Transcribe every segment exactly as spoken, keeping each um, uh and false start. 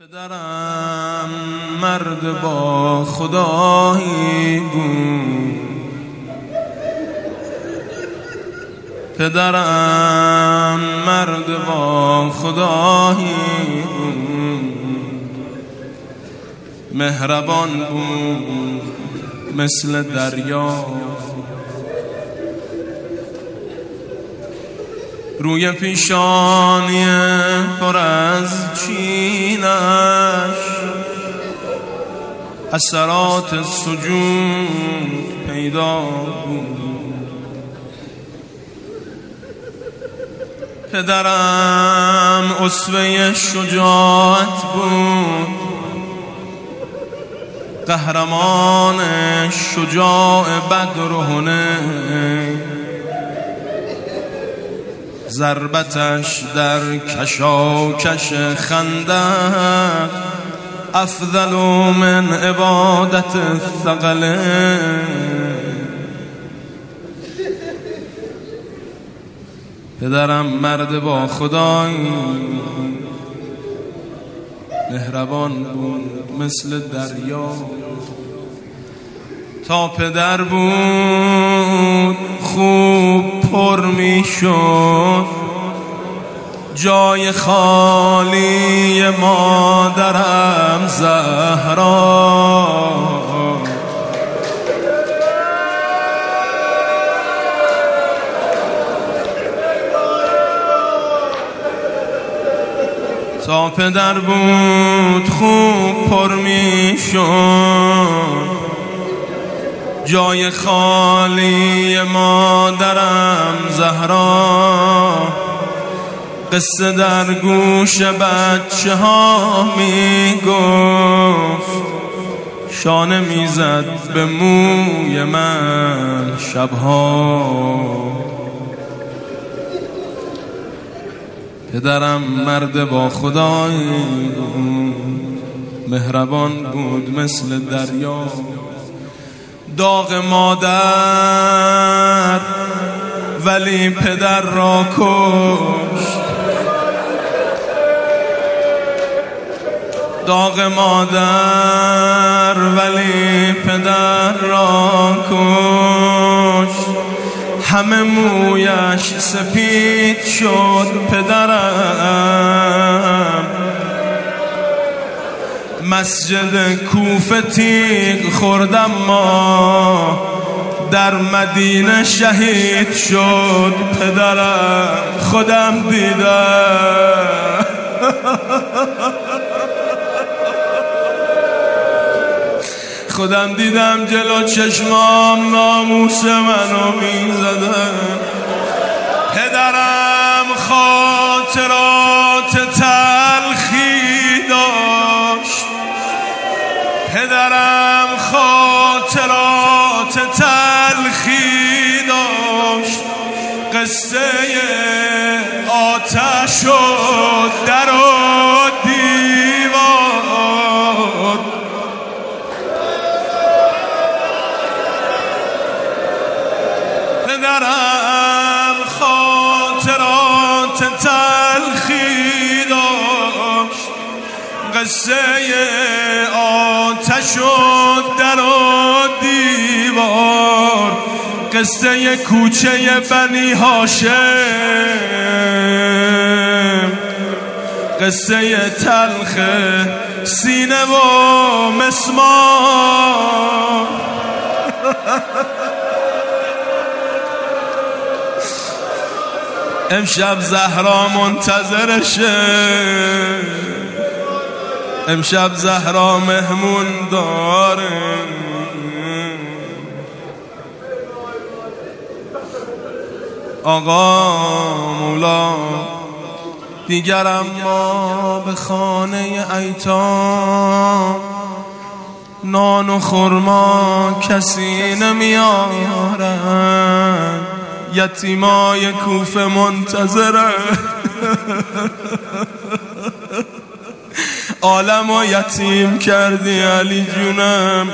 پدرم مرد با خدایی بود، پدرم مرد با خدایی بود، مهربان بود مثل دریا، روی پیشانی پر از چینش اثرات سجود پیدا بود. پدرم اسوه شجاعت بود، قهرمان شجاع بدر و حنین، ضربتش در کشاکش خندق افضل من عبادت الثقلین. پدرم مرد با خدایی مهربان بود مثل دریا، تا پدر بود خوب پر می شد جای خالی مادرم زهرا. تا پدر بود خوب پر می شد جای خالی مادرم زهرا. قصه در گوش بچه ها می گفت، شانه می زد به موی من شبها. پدرم مرد با خدایی بود، مهربان بود مثل دریا. داغ مادر ولی پدر را کشت، داغ مادر ولی پدر را کشت. همه مویش سپید شد پدرم، مسجد کوفه تیغ خوردم ما در مدینه شهید شد پدرم. خودم دیدم خودم دیدم جلو چشمام ناموس منو میزدن. پدرم خاطرات تلخی داشت، پدرم خاطرات تلخی داشت. قصه آتش و در و دیوار، پدرم خاطرات تلخی داشت. قصه آتش و در و دیوار، قصه کوچه بنی هاشم، قصه تلخ سینه و مسمار. امشب زهرا منتظرشه، امشب زهرا مهمون داره. آقا مولا دیگرم ما به خانه ایتام نان و خرما کسی نمیارن، یتیمای کوفه منتظره. عالم و یتیم کردی علی جونم.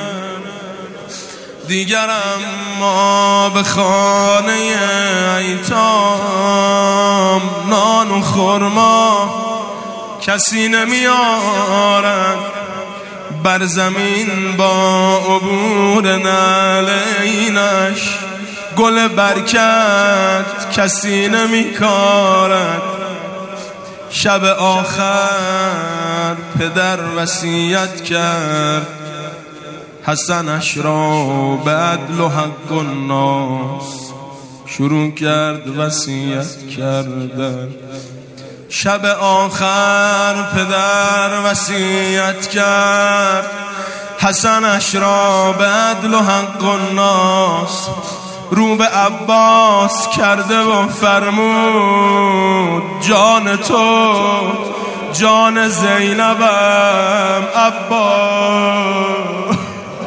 دیگرم ما به خانه ایتام نان و خرما کسی نمیارد بر زمین با عبور نعلینش. گل برکت کسی نمیکارد. شب آخر پدر وصیت کرد حسنش را به عدل و حق الناس. شروع کرد وصیت کردن. شب آخر پدر وصیت کرد حسنش را به عدل و حق الناس. رو به عباس کرده و فرمود جان تو جان زینبم عباس.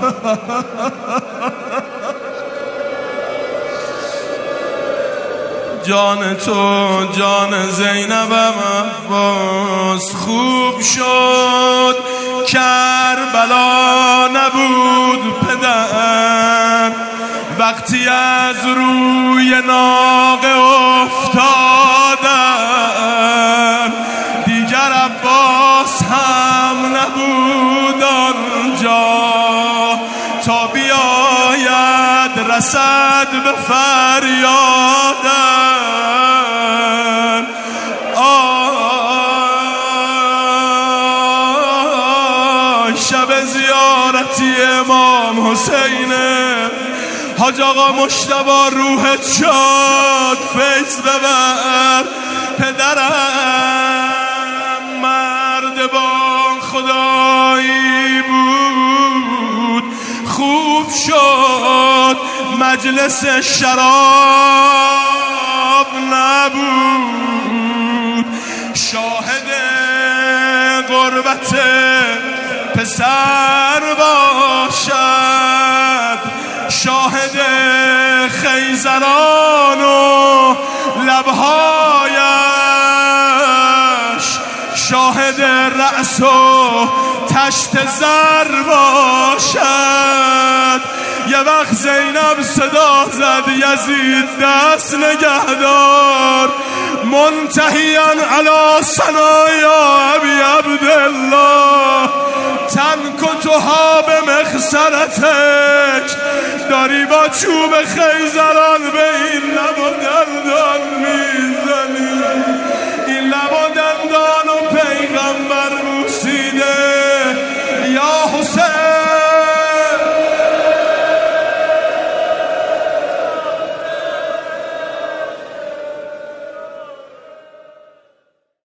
جان تو جان زینبم عباس. خوب شد کربلا نبود پدر وقتی از روی ناقه افتادن. دیگر عباس هم نبود آنجا تا بیاید رسد به فریادن. آه شب زیارتی امام حسینه. حاج آقا مجتبی روحت شاد فیض ببر. پدرم مرد با خدایی بود. خوب شد مجلس شراب نبود. شاهد غربت پسر باشد. شاهد خیزران و لبهایش. شاهد رأس و تشت زر باشد. یه وقت زینب صدا زد یزید دست نگهدار. منتهیان علی ثنایا ابی عبدالله. تنکتها به مخصرتک. داری با چوب خیزران به این لب و دندان می